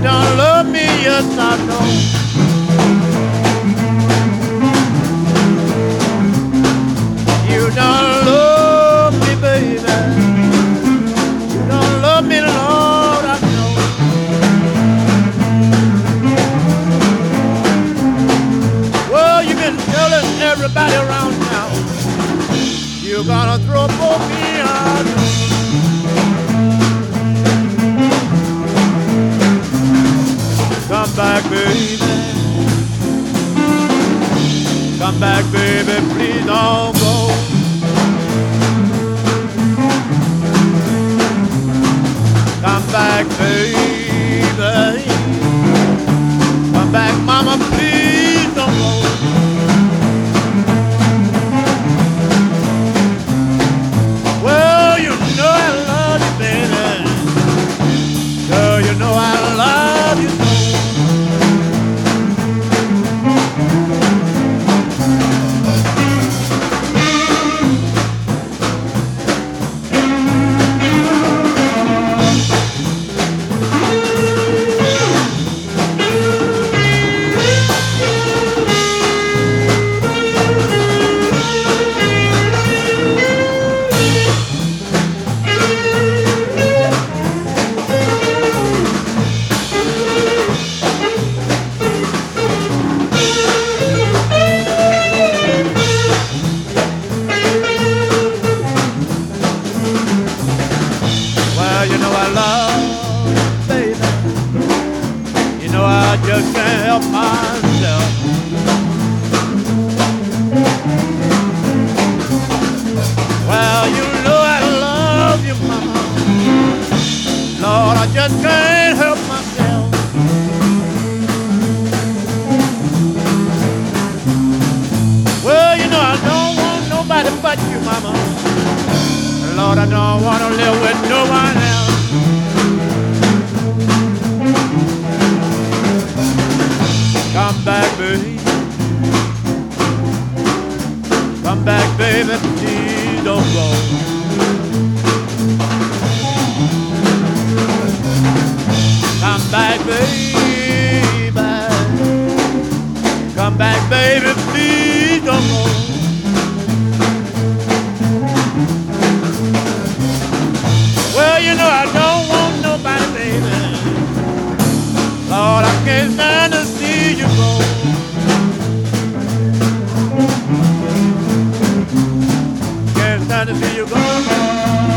don't love me, yes I know. You don't love me, baby. You don't love me, Lord, I know. Well, you've been telling everybody around now you're gonna throw for me out. Come back, baby. Come back, baby. Please don't go. Come back, baby. Come back, mama. Please don't go. Well, you know I love you, baby. Girl, you know I love you so. You know I love you, baby. You know I just can't help myself. Well, you know I love you, mama. Lord, I just can't help myself. Well, you know I don't want nobody but you, mama. Lord, I don't want to live with no one else. Come back, baby. Come back, baby. Please don't go. Come back, baby. Come back, baby. Please don't go. Well, you know I don't want nobody, baby. Lord, I can't stand to see you go. Can't stand to see you go.